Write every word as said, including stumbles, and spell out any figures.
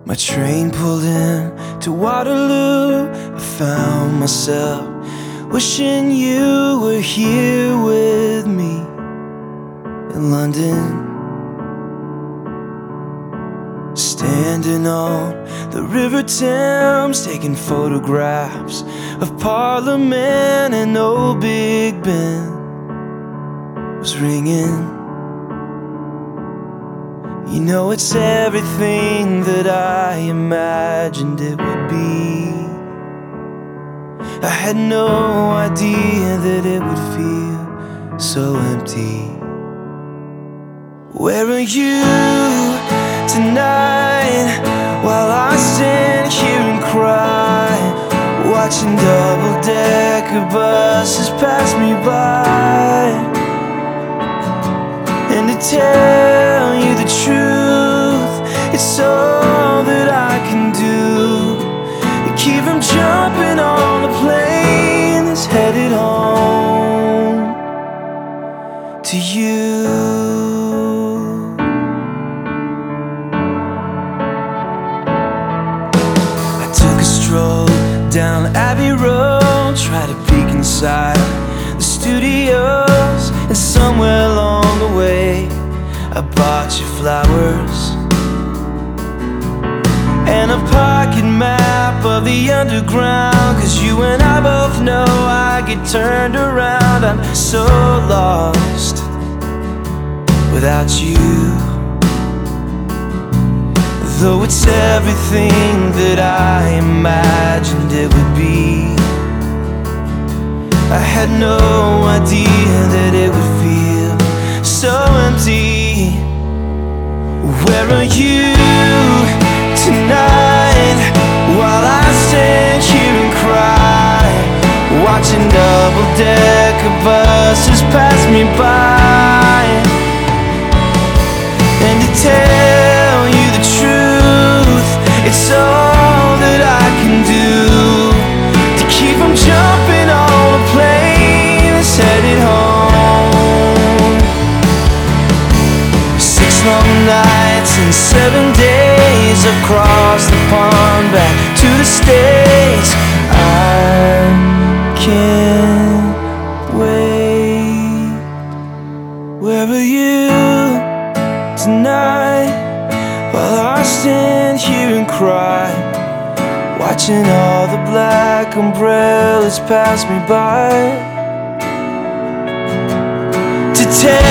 My train pulled in to Waterloo. I found myself wishing you were here with me in London. Standing on the River Thames, taking photographs of Parliament, and old Big Ben was ringing. You know, it's everything that I imagined it would be. I had no idea that it would feel so empty. Where are you tonight, while I stand here and cry, watching double-decker buses pass me by? And to tell you the truth, it's all that I can do to keep from jumping on the plane that's headed home to you. I took a stroll down Abbey Road, tried to peek inside the studios, and somewhere along the way I bought you flowers and a pocket map of the underground, 'cause you and I both know I get turned around. I'm so lost without you, though it's everything that I imagined it would be. I had no idea that it would feel so empty. Where are you tonight, while I stand here and cry, watching double-decker buses pass me by? And to tell you the truth, it's all that I can do to keep from jumping on a plane that's headed home. Six long nights and seven days across the pond back to the States. I can't wait. Where are you tonight, while I stand here and cry, watching all the black umbrellas pass me by? To tell